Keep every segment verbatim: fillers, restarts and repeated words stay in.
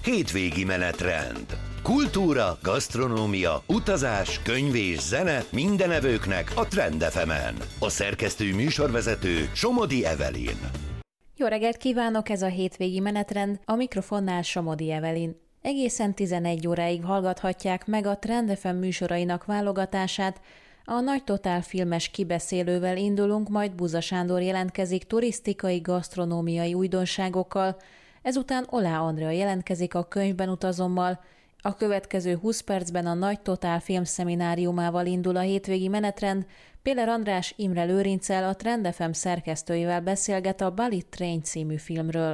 Hétvégi menetrend. Kultúra, gasztronómia, utazás, könyv és zene minden evőknek a Trend ef emen. A szerkesztő műsorvezető Somodi Evelyn. Jó reggelt kívánok, ez a hétvégi menetrend, a mikrofonnál Somodi Evelyn. Egészen tizenegy óráig hallgathatják meg a Trend ef em műsorainak válogatását. A Nagy Totál filmes kibeszélővel indulunk, majd Buza Sándor jelentkezik turisztikai, gasztronómiai újdonságokkal, ezután Olá Andrea jelentkezik a Könyvben utazommal. A következő húsz percben a Nagy Totál filmszemináriumával indul a hétvégi menetrend. Péler András Imre Lőrinccel, a Trend ef em szerkesztőivel beszélget a Bullet Train című filmről.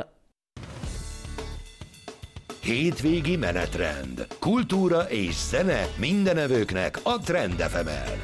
Hétvégi menetrend. Kultúra és zene minden evőknek a Trend ef emen.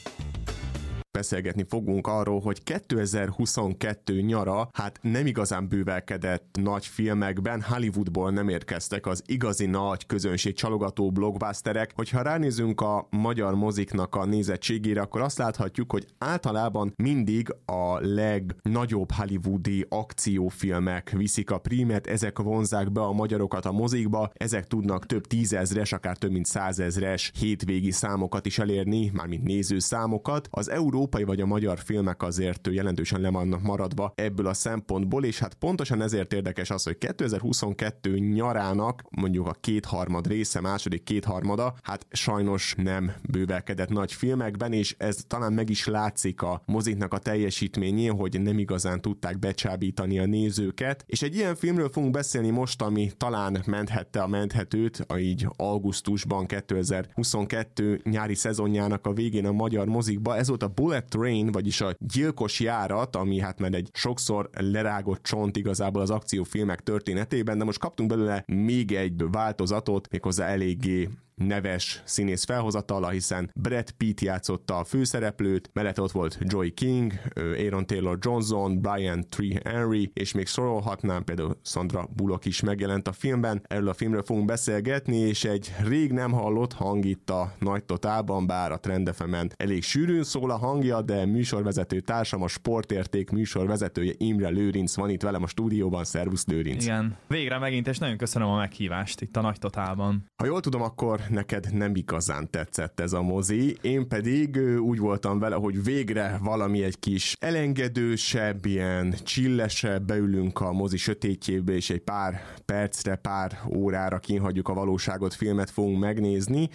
Beszélgetni fogunk arról, hogy kétezer-huszonkettő nyara hát nem igazán bővelkedett nagy filmekben, Hollywoodból nem érkeztek az igazi nagy közönség csalogató blockbusterek. Hogyha ránézünk a magyar moziknak a nézettségére, akkor azt láthatjuk, hogy általában mindig a legnagyobb hollywoodi akciófilmek viszik a prímet, ezek vonzzák be a magyarokat a mozikba, ezek tudnak több tízezres, akár több mint százezres hétvégi számokat is elérni, mármint nézőszámokat. Az Euró vagy a magyar filmek azért jelentősen le vannak maradva ebből a szempontból, és hát pontosan ezért érdekes az, hogy kétezer-huszonkettő nyarának mondjuk a kétharmad része, második kétharmada, hát sajnos nem bővelkedett nagy filmekben, és ez talán meg is látszik a moziknak a teljesítményén, hogy nem igazán tudták becsábítani a nézőket, és egy ilyen filmről fogunk beszélni most, ami talán menthette a menthetőt, a így augusztusban kétezer-huszonkettő nyári szezonjának a végén a magyar mozikba, ez volt a Bullet Train, vagyis a gyilkos járat, ami hát már egy sokszor lerágott csont igazából az akciófilmek történetében, de most kaptunk belőle még egy változatot, méghozzá eléggé neves színész felhozatala, hiszen Brad Pitt játszotta a főszereplőt, mellette ott volt Joey King, Aaron Taylor Johnson, Brian Tyree Henry, és még sorolhatnám, például Sandra Bullock is megjelent a filmben. Erről a filmről fogunk beszélgetni, és egy rég nem hallott hang itt a Nagy Totálban, bár a Trend ef emen elég sűrűn szól a hangja, de műsorvezető társam, a Sportérték műsorvezetője Imre Lőrinc van itt velem a stúdióban. Szervusz, Lőrinc! Igen, végre megint, és nagyon köszönöm a meghívást itt a Nagy Totálban. Ha jól tudom, akkor neked nem igazán tetszett ez a mozi, én pedig úgy voltam vele, hogy végre valami egy kis elengedősebb, ilyen csillesebb, beülünk a mozi sötétjébe, és egy pár percre, pár órára kínhagyjuk a valóságot, filmet fogunk megnézni,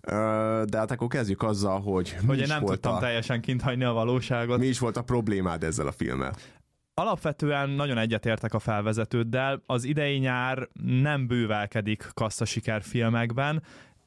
de hát akkor kezdjük azzal, hogy mi hogy is én nem volt tudtam a... teljesen kinthagyni a valóságot. Mi is volt a problémád ezzel a filmmel? Alapvetően nagyon egyetértek a felvezetőddel, az idei nyár nem bővelkedik kasszasiker filmekben,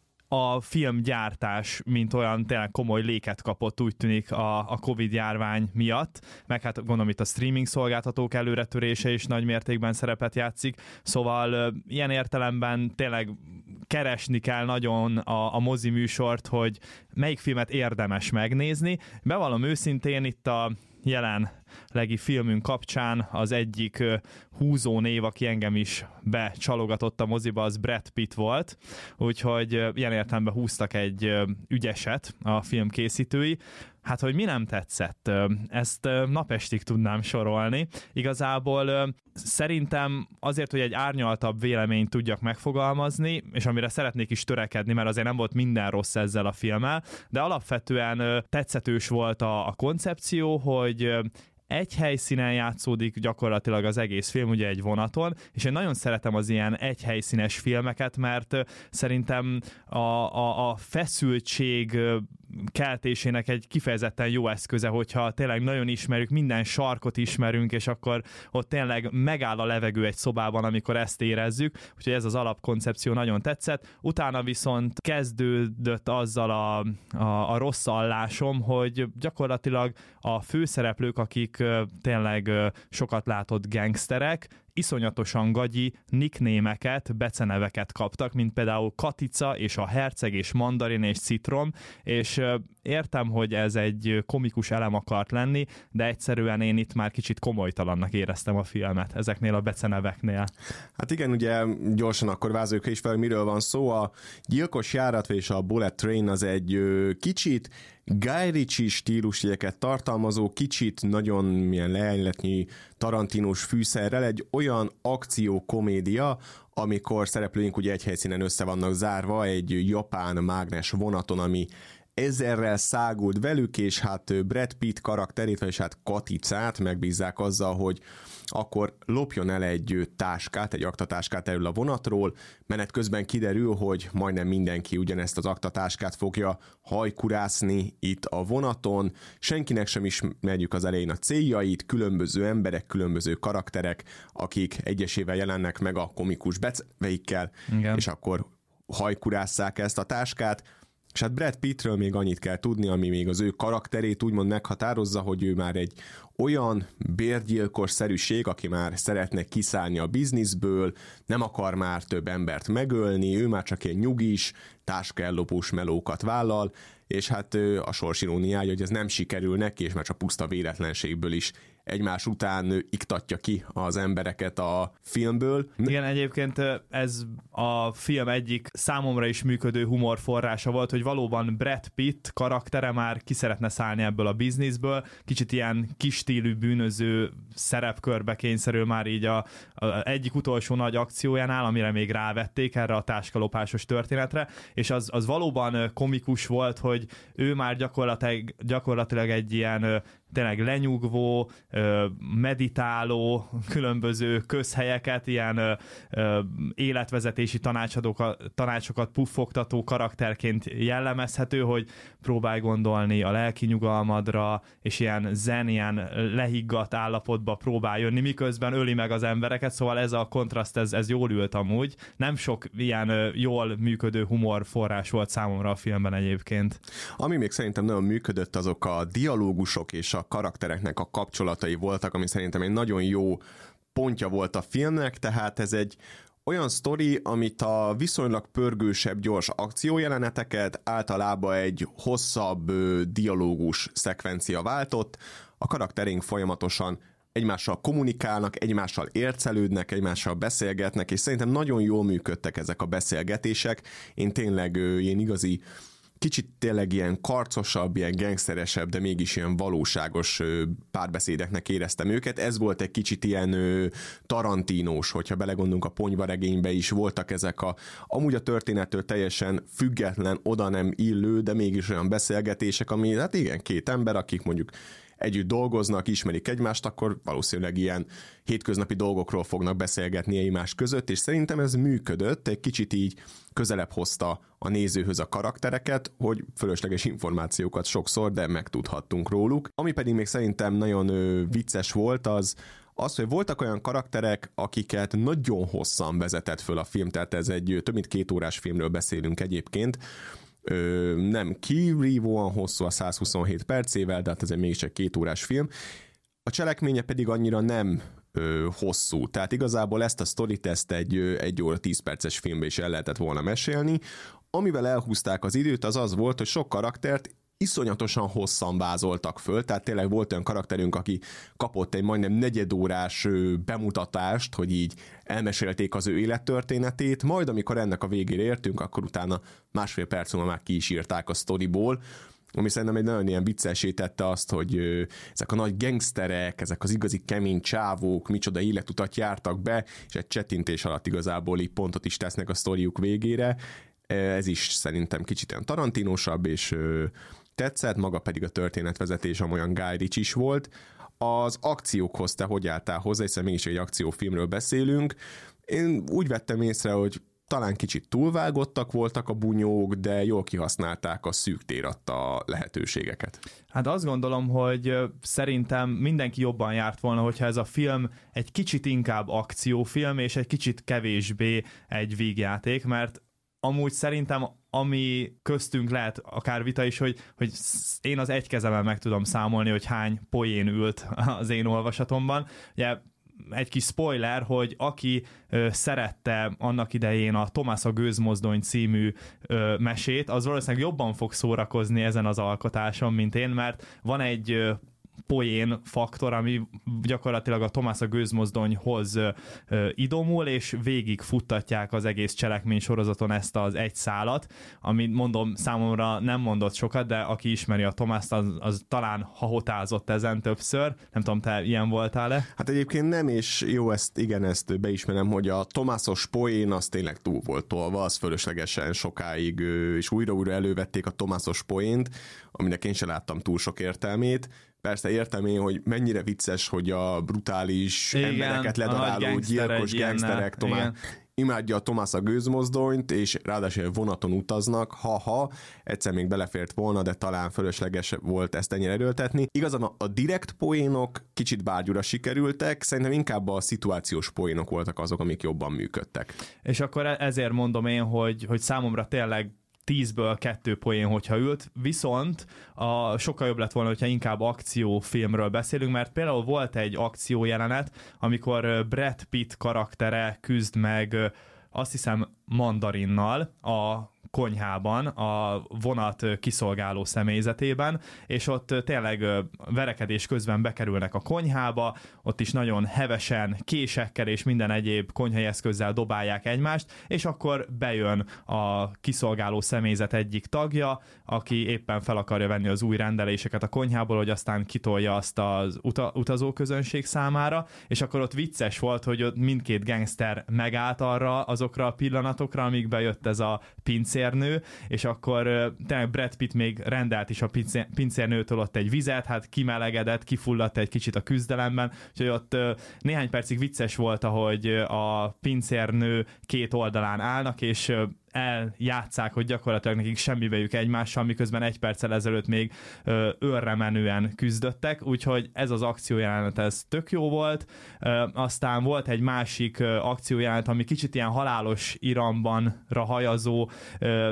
a filmgyártás, mint olyan tényleg komoly léket kapott, úgy tűnik a, a Covid járvány miatt, meg hát gondolom itt a streaming szolgáltatók előretörése is nagy mértékben szerepet játszik, szóval ilyen értelemben tényleg keresni kell nagyon a, a mozi műsort, hogy melyik filmet érdemes megnézni. Bevallom őszintén, itt a jelenlegi filmünk kapcsán az egyik húzó név, aki engem is becsalogatott a moziba, az Brad Pitt volt, úgyhogy ilyen értelemben húztak egy ügyeset a film készítői. Hát, hogy mi nem tetszett, ezt napestig tudnám sorolni. Igazából szerintem azért, hogy egy árnyaltabb véleményt tudjak megfogalmazni, és amire szeretnék is törekedni, mert azért nem volt minden rossz ezzel a filmmel, de alapvetően tetszetős volt a, a koncepció, hogy egy helyszínen játszódik gyakorlatilag az egész film, ugye egy vonaton, és én nagyon szeretem az ilyen egyhelyszínes filmeket, mert szerintem a, a, a feszültség keltésének egy kifejezetten jó eszköze, hogyha tényleg nagyon ismerjük, minden sarkot ismerünk, és akkor ott tényleg megáll a levegő egy szobában, amikor ezt érezzük, úgyhogy ez az alapkoncepció nagyon tetszett. Utána viszont kezdődött azzal a, a, a rossz allásom, hogy gyakorlatilag a főszereplők, akik tényleg sokat látott gangsterek, iszonyatosan gagyi nicknémeket, beceneveket kaptak, mint például Katica és a Herceg és Mandarin és Citrom, és értem, hogy ez egy komikus elem akart lenni, de egyszerűen én itt már kicsit komolytalannak éreztem a filmet ezeknél a beceneveknél. Hát igen, ugye gyorsan akkor vázoljuk is fel, miről van szó. A gyilkos járat és a Bullet Train az egy kicsit Guy Ritchie stílusjegyeket tartalmazó, kicsit nagyon milyen leányletnyi tarantinos fűszerrel egy olyan akciókomédia, amikor szereplőink ugye egy helyszínen össze vannak zárva egy japán mágnes vonaton, ami ezerrel száguld velük, és hát Brad Pitt karakterét, vagyis hát Katicát megbízzák azzal, hogy akkor lopjon el egy táskát, egy aktatáskát erről a vonatról. Menet közben kiderül, hogy majdnem mindenki ugyanezt az aktatáskát fogja hajkurászni itt a vonaton. Senkinek sem ismerjük az elején a céljait, különböző emberek, különböző karakterek, akik egyesével jelennek meg a komikus becveikkel, és akkor hajkurásszák ezt a táskát. És hát Brad Pittről még annyit kell tudni, ami még az ő karakterét úgymond meghatározza, hogy ő már egy olyan bérgyilkos szerűség, aki már szeretne kiszállni a bizniszből, nem akar már több embert megölni, ő már csak egy nyugis, táskaellopós melókat vállal, és hát a sors iróniája, hogy ez nem sikerül neki, és már csak puszta véletlenségből is egymás után iktatja ki az embereket a filmből. Igen, egyébként ez a film egyik számomra is működő humorforrása volt, hogy valóban Brad Pitt karaktere már ki szeretne szállni ebből a bizniszből, kicsit ilyen kis stílű bűnöző szerepkörbe kényszerül már így a, a egyik utolsó nagy akciójánál, amire még rávették erre a táskalopásos történetre, és az, az valóban komikus volt, hogy ő már gyakorlatilag, gyakorlatilag egy ilyen tényleg lenyugvó, meditáló, különböző közhelyeket, ilyen életvezetési tanácsokat puffogtató karakterként jellemezhető, hogy próbálj gondolni a lelki nyugalmadra, és ilyen zen, ilyen lehiggadt állapotba próbál jönni, miközben öli meg az embereket, szóval ez a kontraszt, ez, ez jól ült amúgy. Nem sok ilyen jól működő humor forrás volt számomra a filmben egyébként. Ami még szerintem nagyon működött, azok a dialógusok és a karaktereknek a kapcsolatai voltak, ami szerintem egy nagyon jó pontja volt a filmnek, tehát ez egy olyan sztori, amit a viszonylag pörgősebb, gyors akciójeleneteket általában egy hosszabb dialógus szekvencia váltott. A karakterénk folyamatosan egymással kommunikálnak, egymással ércelődnek, egymással beszélgetnek, és szerintem nagyon jól működtek ezek a beszélgetések. Én tényleg ilyen igazi, kicsit tényleg ilyen karcosabb, ilyen gangsteresebb, de mégis ilyen valóságos párbeszédeknek éreztem őket. Ez volt egy kicsit ilyen tarantinós, hogyha belegondolunk a Ponyvaregénybe is voltak ezek a amúgy a történettől teljesen független, oda nem illő, de mégis olyan beszélgetések, ami hát igen, két ember, akik mondjuk együtt dolgoznak, ismerik egymást, akkor valószínűleg ilyen hétköznapi dolgokról fognak beszélgetni egymás között, és szerintem ez működött, egy kicsit így közelebb hozta a nézőhöz a karaktereket, hogy fölösleges információkat sokszor, de megtudhattunk róluk. Ami pedig még szerintem nagyon ö, vicces volt, az az, hogy voltak olyan karakterek, akiket nagyon hosszan vezetett föl a film, tehát ez egy több mint két órás filmről beszélünk egyébként, Ö, nem kirívóan hosszú a száz huszonhét percével, de hát ez egy mégiscsak két órás film. A cselekménye pedig annyira nem ö, hosszú, tehát igazából ezt a sztorit ezt egy, egy óra tíz perces filmbe is el lehetett volna mesélni. Amivel elhúzták az időt, az az volt, hogy sok karaktert iszonyatosan hosszan vázoltak föl, tehát tényleg volt olyan karakterünk, aki kapott egy majdnem negyedórás bemutatást, hogy így elmesélték az ő élettörténetét, majd amikor ennek a végére értünk, akkor utána másfél perc múlva már ki is írták a sztoriból, ami szerintem egy nagyon ilyen viccessé tette azt, hogy ezek a nagy gangsterek, ezek az igazi kemény csávók, micsoda életutat jártak be, és egy csettintés alatt igazából így pontot is tesznek a sztoriuk végére. Ez is szerintem kicsit ilyen tarantinósabb, és tetszett, maga pedig a történetvezetés amolyan Guy Ritchie is volt. Az akciókhoz te hogy álltál hozzá, hiszen mégis egy akciófilmről beszélünk. Én úgy vettem észre, hogy talán kicsit túlvágottak voltak a bunyók, de jól kihasználták a szűk tér adta lehetőségeket. Hát azt gondolom, hogy szerintem mindenki jobban járt volna, hogyha ez a film egy kicsit inkább akciófilm, és egy kicsit kevésbé egy vígjáték, mert amúgy szerintem, ami köztünk lehet akár vita is, hogy, hogy én az egy kezemmel meg tudom számolni, hogy hány poén ült az én olvasatomban. Ugye egy kis spoiler, hogy aki ö, szerette annak idején a Thomas a gőzmozdony című ö, mesét, az valószínűleg jobban fog szórakozni ezen az alkotáson, mint én, mert van egy ö, poén faktor, ami gyakorlatilag a Tomás a gőzmozdonyhoz ö, idomul, és végig futtatják az egész cselekmény sorozaton ezt az egy szálat, amit mondom, számomra nem mondott sokat, de aki ismeri a Tomást, az, az talán hahotázott ezen többször. Nem tudom, te ilyen voltál-e? Hát egyébként nem, és jó, ezt igen, ezt beismerem, hogy a Tomászos poén az tényleg túl volt tolva, az fölöslegesen sokáig, és újra-újra elővették a Tomászos poént, aminek én sem láttam túl sok értelmét. Persze értem én, hogy mennyire vicces, hogy a brutális igen, embereket ledaráló gyilkos gangsterek Tomás imádja a Tomás a gőzmozdonyt, és ráadásul vonaton utaznak, ha-ha, egyszer még belefért volna, de talán fölösleges volt ezt ennyire erőltetni. Igazán a, a direkt poénok kicsit bárgyúra sikerültek, szerintem inkább a szituációs poénok voltak azok, amik jobban működtek. És akkor ezért mondom én, hogy, hogy számomra tényleg tízből kettő poén, hogyha ült, viszont a, sokkal jobb lett volna, hogyha inkább akciófilmről beszélünk, mert például volt egy akciójelenet, amikor Brad Pitt karaktere küzd meg, azt hiszem, Mandarinnal a konyhában, a vonat kiszolgáló személyzetében, és ott tényleg verekedés közben bekerülnek a konyhába, ott is nagyon hevesen, késekkel és minden egyéb konyhai eszközzel dobálják egymást, és akkor bejön a kiszolgáló személyzet egyik tagja, aki éppen fel akarja venni az új rendeléseket a konyhából, hogy aztán kitolja azt az uta- utazóközönség számára, és akkor ott vicces volt, hogy ott mindkét gangster megállt arra azokra a pillanatokra, amíg bejött ez a pincérnő, és akkor tényleg Brad Pitt még rendelt is a pincérnőtől ott egy vizet, hát kimelegedett, kifulladt egy kicsit a küzdelemben, úgyhogy ott néhány percig vicces volt, ahogy a pincérnő két oldalán állnak, és eljátszák, hogy gyakorlatilag nekik semmibejük egymással, miközben egy perccel ezelőtt még ö, őrre menően küzdöttek, úgyhogy ez az akciójelenet, ez tök jó volt. Ö, aztán volt egy másik ö, akciójelenet, ami kicsit ilyen halálos irambanra hajazó, ö,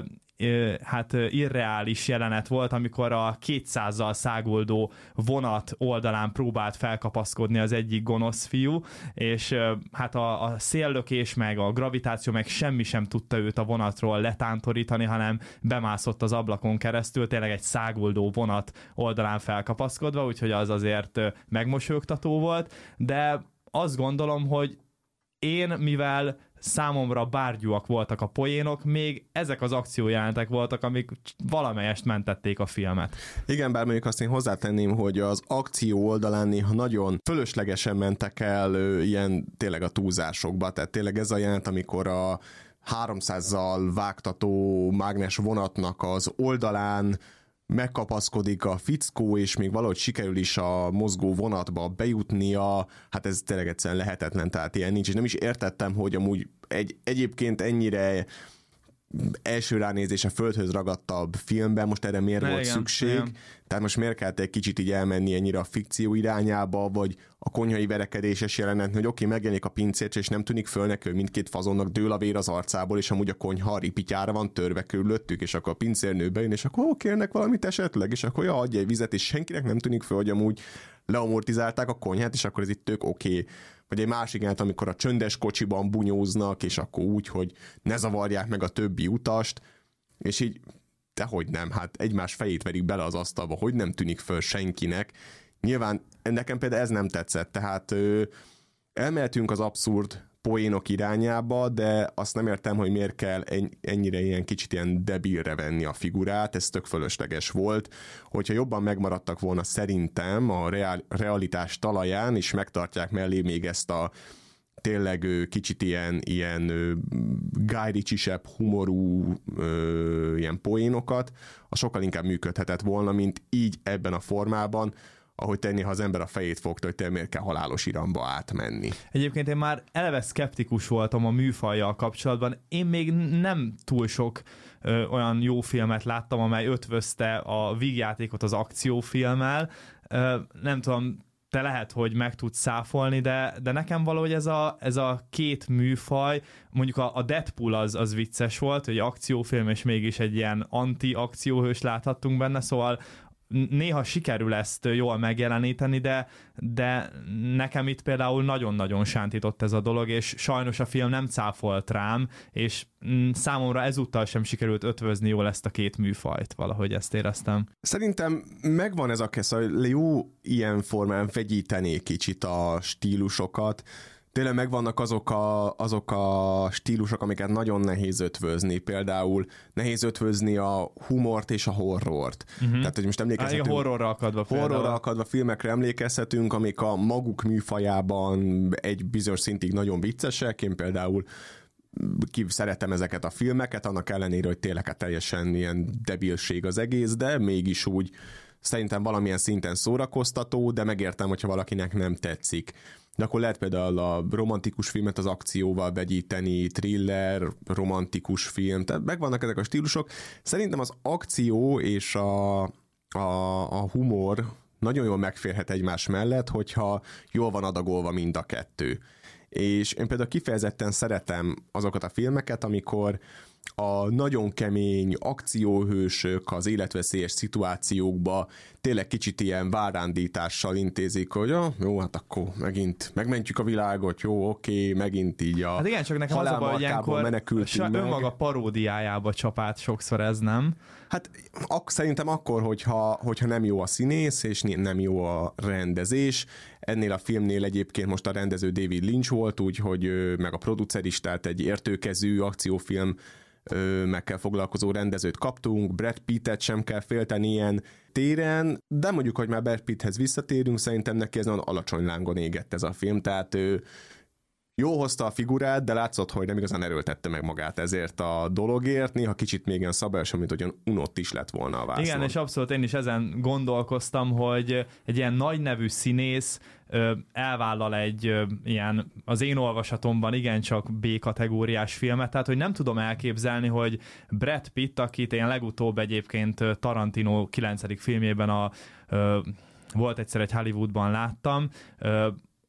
hát irreális jelenet volt, amikor a kétszázzal száguldó vonat oldalán próbált felkapaszkodni az egyik gonosz fiú, és hát a, a széllökés meg a gravitáció meg semmi sem tudta őt a vonatról letántorítani, hanem bemászott az ablakon keresztül, tényleg egy száguldó vonat oldalán felkapaszkodva, úgyhogy az azért megmosolyogtató volt, de azt gondolom, hogy én, mivel számomra bárgyúak voltak a poénok, még ezek az akciójelentek voltak, amik valamelyest mentették a filmet. Igen, bár mondjuk azt én hozzátenném, hogy az akció oldalán néha nagyon fölöslegesen mentek el ö, ilyen tényleg a túlzásokba, tehát tényleg ez a jelent, amikor a háromszázzal vágtató mágnes vonatnak az oldalán megkapaszkodik a fickó, és még valahogy sikerül is a mozgó vonatba bejutnia, hát ez tényleg egyszerűen lehetetlen, tehát ilyen nincs, és nem is értettem, hogy amúgy egy, egyébként ennyire első ránézése földhöz ragadtabb filmben most erre miért ne, volt igen, szükség, igen. Tehát most miért kellett egy kicsit így elmenni ennyire a fikció irányába, vagy a konyhai verekedéses jelenet, hogy oké, okay, megjelenik a pincércs, és nem tűnik föl neki, hogy mindkét fazonnak dől a vér az arcából, és amúgy a konyha ripityára van törve körülöttük, és akkor a pincérnő bejön, és akkor ó, kérnek valamit esetleg, és akkor ja, adja egy vizet, és senkinek nem tűnik föl, hogy amúgy leamortizálták a konyhát, és akkor ez itt tök oké. Okay. Vagy egy másik jelent, amikor a csöndes kocsiban bunyóznak, és akkor úgy, hogy ne zavarják meg a többi utast, és így, dehogy nem, hát egymás fejét verik bele az asztalba, hogy nem tűnik föl senkinek. Nyilván nekem például ez nem tetszett, tehát ö, elmehetünk az abszurd poénok irányába, de azt nem értem, hogy miért kell ennyire ilyen kicsit ilyen debilre venni a figurát, ez tök fölösleges volt. Hogyha jobban megmaradtak volna szerintem a reál, realitás talaján, és megtartják mellé még ezt a tényleg kicsit ilyen, ilyen Guy Ritchie-sebb humorú ö, ilyen poénokat, az sokkal inkább működhetett volna, mint így ebben a formában, ahogy tenni, ha az ember a fejét fogta, hogy te miért kell halálos iramba átmenni. Egyébként én már eleve szkeptikus voltam a műfajjal kapcsolatban. Én még nem túl sok ö, olyan jó filmet láttam, amely ötvözte a vígjátékot az akciófilmmel. Ö, nem tudom, te lehet, hogy meg tudsz száfolni, de, de nekem valahogy ez a, ez a két műfaj, mondjuk a, a Deadpool az, az vicces volt, hogy akciófilm, és mégis egy ilyen anti-akcióhős láthattunk benne, szóval néha sikerül ezt jól megjeleníteni, de, de nekem itt például nagyon-nagyon sántított ez a dolog, és sajnos a film nem cáfolt rám, és számomra ezúttal sem sikerült ötvözni jól ezt a két műfajt, valahogy ezt éreztem. Szerintem megvan ez a kesz, hogy jó ilyen formán vegyíteni kicsit a stílusokat. Tényleg megvannak azok a, azok a stílusok, amiket nagyon nehéz ötvözni. Például nehéz ötvözni a humort és a horrort. Uh-huh. Tehát, hogy most emlékezhetünk... Á, horrorra akadva például. Horrorra akadva filmekre emlékezhetünk, amik a maguk műfajában egy bizonyos szintig nagyon viccesek. Én például ki szeretem ezeket a filmeket, annak ellenére, hogy tényleg hát teljesen ilyen debilség az egész, de mégis úgy szerintem valamilyen szinten szórakoztató, de megértem, hogyha valakinek nem tetszik. De akkor lehet például a romantikus filmet az akcióval vegyíteni, thriller, romantikus film, tehát megvannak ezek a stílusok. Szerintem az akció és a, a, a humor nagyon jól megférhet egymás mellett, hogyha jól van adagolva mind a kettő. És én például kifejezetten szeretem azokat a filmeket, amikor a nagyon kemény akcióhősök az életveszélyes szituációkba tényleg kicsit ilyen várándítással intézik, hogy ah, jó, hát akkor megint megmentjük a világot, jó, oké, megint így a hát igen, csak nekem az a baj, hogy ilyenkor menekültünk meg. Önmaga paródiájába csapát sokszor ez, nem? Hát ak- szerintem akkor, hogyha, hogyha nem jó a színész, és nem jó a rendezés. Ennél a filmnél egyébként most a rendező David Lynch volt, úgyhogy meg a producer is, tehát egy értőkezű akciófilm mekkel foglalkozó rendezőt kaptunk, Brad Pittet sem kell félteni ilyen téren, de mondjuk, hogy már Brad Pitthez visszatérünk, szerintem neki ez nagyon alacsony lángon égett ez a film, tehát ő jó hozta a figurát, de látszott, hogy nem igazán erőltette meg magát ezért a dologért, néha kicsit még ilyen szabályosan, mint hogyan unott is lett volna a vászon. Igen, és abszolút én is ezen gondolkoztam, hogy egy ilyen nagy nevű színész ö, elvállal egy ö, ilyen, az én olvasatomban igencsak B-kategóriás filmet, tehát hogy nem tudom elképzelni, hogy Brad Pitt, akit én legutóbb egyébként Tarantino kilencedik filmjében a, ö, volt egyszer egy Hollywoodban láttam, ö,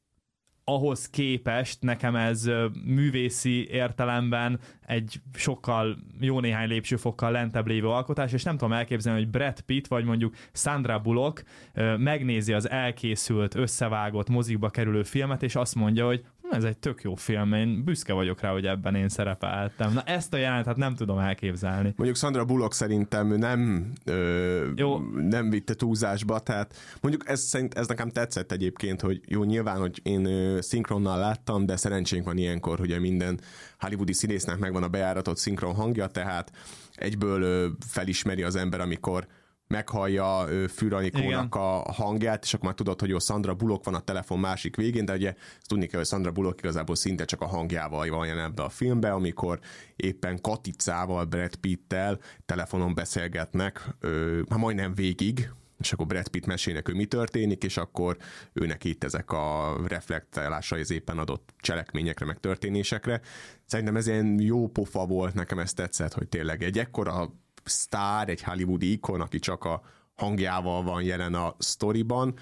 ahhoz képest nekem ez művészi értelemben egy sokkal jó néhány lépcsőfokkal lentebb lévő alkotás, és nem tudom elképzelni, hogy Brad Pitt vagy mondjuk Sandra Bullock megnézi az elkészült, összevágott, mozikba kerülő filmet, és azt mondja, hogy ez egy tök jó film, én büszke vagyok rá, hogy ebben én szerepeltem. Na ezt a jelenetet nem tudom elképzelni. Mondjuk Sandra Bullock szerintem nem, ö, nem vitte túlzásba, tehát mondjuk ez, szerint, ez nekem tetszett egyébként, hogy jó, nyilván, hogy én ö, szinkronnal láttam, de szerencsénk van ilyenkor, hogy minden hollywoodi színésznek megvan a bejáratott szinkron hangja, tehát egyből ö, felismeri az ember, amikor meghallja Führer Anikónak a hangját, és akkor már tudod, hogy jó, Sandra Bullock van a telefon másik végén, de ugye ezt tudni kell, hogy Sandra Bullock igazából szinte csak a hangjával van jelen ebbe a filmbe, amikor éppen Katicával, Brad Pittel telefonon beszélgetnek, hát majdnem végig, és akkor Brad Pitt mesélnek, hogy mi történik, és akkor őnek itt ezek a reflektálásai az éppen adott cselekményekre, meg történésekre. Szerintem ez ilyen jó pofa volt, nekem ez tetszett, hogy tényleg egy ekkora sztár, egy hollywoodi ikon, aki csak a hangjával van jelen a sztoriban,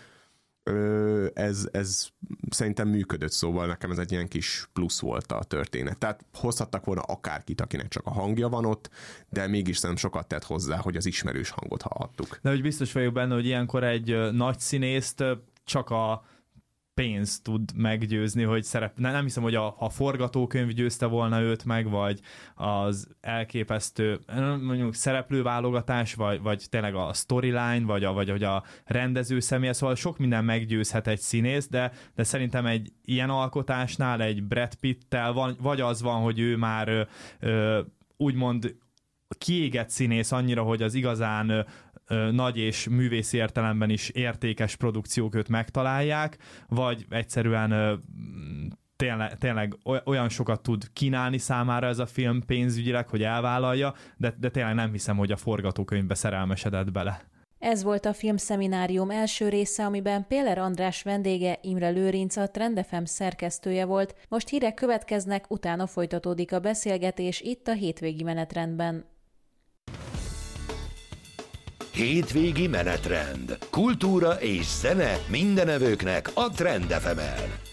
ez, ez szerintem működött, szóval nekem ez egy ilyen kis plusz volt a történet. Tehát hozhattak volna akárkit, akinek csak a hangja van ott, de mégis szerintem sokat tett hozzá, hogy az ismerős hangot hallhattuk. De hogy biztos vagyok benne, hogy ilyenkor egy nagy színészt csak a pénz tud meggyőzni, hogy szerep... Nem hiszem, hogy a, a forgatókönyv győzte volna őt meg, vagy az elképesztő mondjuk szereplőválogatás, vagy, vagy tényleg a storyline, vagy a, vagy, vagy a rendező személye, szóval sok minden meggyőzhet egy színész, de, de szerintem egy ilyen alkotásnál egy Brad Pittel van, vagy az van, hogy ő már ö, ö, úgymond kiégett színész annyira, hogy az igazán ö, ö, nagy és művészi értelemben is értékes produkciók őt megtalálják, vagy egyszerűen ö, tényleg, tényleg olyan sokat tud kínálni számára ez a film pénzügyileg, hogy elvállalja, de, de tényleg nem hiszem, hogy a forgatókönyvbe szerelmesedett bele. Ez volt a filmszeminárium első része, amiben Péler András vendége Imre Lőrinc, a Trend ef em szerkesztője volt. Most hírek következnek, utána folytatódik a beszélgetés itt a hétvégi menetrendben. Hétvégi menetrend. Kultúra és zene mindenevőknek a Trend ef emen.